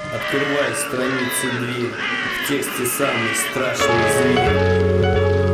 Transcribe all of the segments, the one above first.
Открывай страницу дверь, в тексте самый страшный зверь.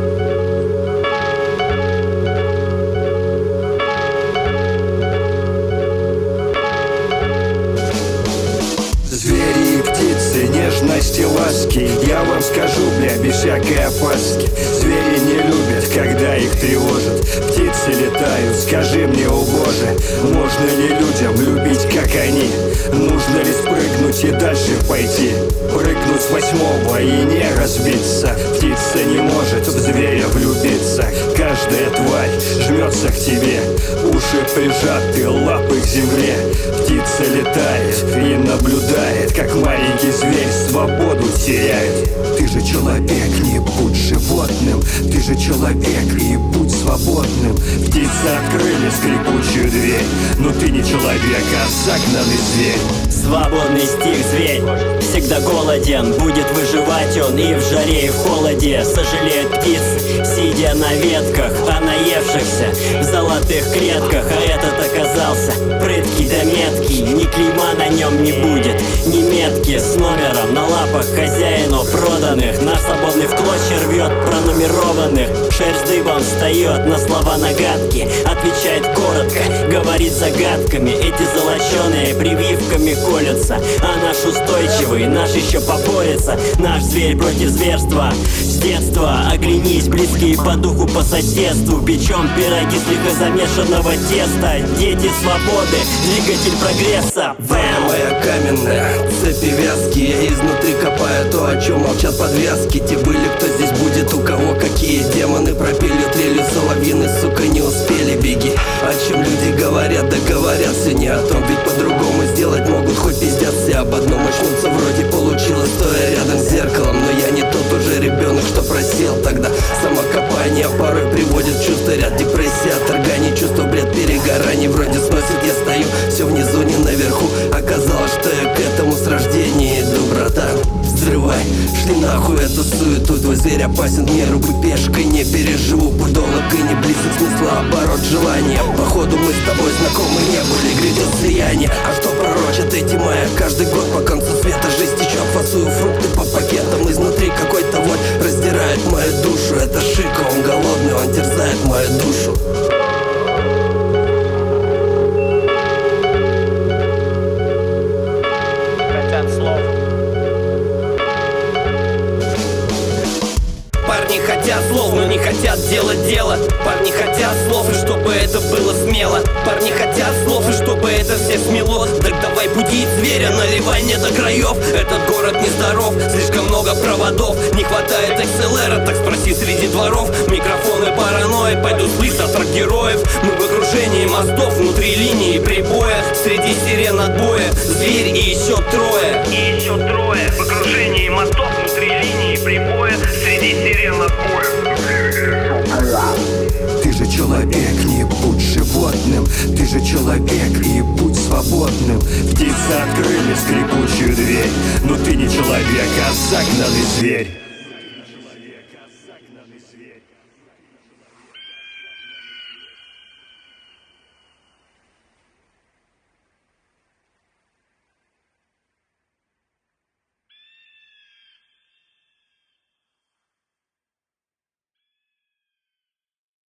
Звери и птицы, нежности, ласки, я вам скажу, бля, без всякой опаски. Звери не любят, когда их тревожат. Птицы летают, скажи мне, о боже, можно ли людям любить, как они? Нужно ли спрыгнуть и дальше пойти? Прыгнуть с 8-го и не разбиться. Птица не может в зверя влюбиться. Каждая тварь жмется к тебе, уши прижаты, лапы к земле. Птица летает и наблюдает, как маленький зверь свободу теряет. Ты же человек, не будь животным. Ты же человек, и будь свободным. Птицы открыли скрипучую дверь, но ты не человек, а загнанный зверь. Свободный стих зверь всегда голоден, будет выживать он и в жаре, и в холоде. Сожалеет птиц, сидя на ветках, о наевшихся в золотых клетках. А этот оказался прыткий да меткий, ни клейма на нем не будет, ни метки с номером на лапах хозяину проданных. Наш свободный в клочья рвет пронумерованных. Шерсть дыбом встает на слова нагадки, отвечает коротко, говорит загадками. Эти золоченые прививками колются, а наш устойчивый, наш еще поборется. Наш зверь против зверства с детства. Оглянись, близкие по духу, по соседству. Печем пироги с легко замешанного теста. Дети свободы, двигатель прогресса. Моя каменная, цепи вязкие, изнутри копаю то, о чем молчат подвязки. Те были, кто здесь будет, у кого какие демоны пропели трелью соловьины, сука, не успели. Беги, о чем люди говорят, да говорят все не о том. Ведь по-другому сделать могут, хоть пиздят все об одном. Очнуться вроде получилось, стоя рядом с зеркалом. Но я не тот уже ребенок, что просел тогда. Самокопание порой приводит в чувство ряд депрессий, отторганий, чувство бред, перегораний. Вроде сносит, я стою, все внизу, не наверху. Оказалось, что я к этому с рождения иду, братан. Взрывай, шли нахуй эту суету. Твой зверь опасен, не рубы пешкой, не переживу. Будолог и не близок, смысла оборот желания. Походу мы с тобой знакомы не были, грядет слияние. А что пророчат эти мая? Каждый год по концу света жизнь течет. Фасую фрукты по пакетам, изнутри какой-то вонь раздирает мою душу. Это Шика, он голодный, он терзает мою душу. Парни хотят слов, но не хотят делать дело. Парни хотят слов, и чтобы это было смело. Парни хотят слов, и чтобы это все смело. Так давай будить зверя, наливай не до краев. Этот город нездоров, слишком много проводов. Не хватает XLR, так спроси среди дворов. Микрофоны паранойи, пойдут слышь от героев. Мы в окружении мостов, внутри линии прибоя. Среди сирен отбоя, зверь и еще трое. И еще трое в окружении мостов, внутри линии прибоя. Среди сирен отбоя. Ты же человек, не будь животным. Ты же человек, и будь свободным. Птицы открыли скрипучую дверь, но ты не человек, а загнанный зверь.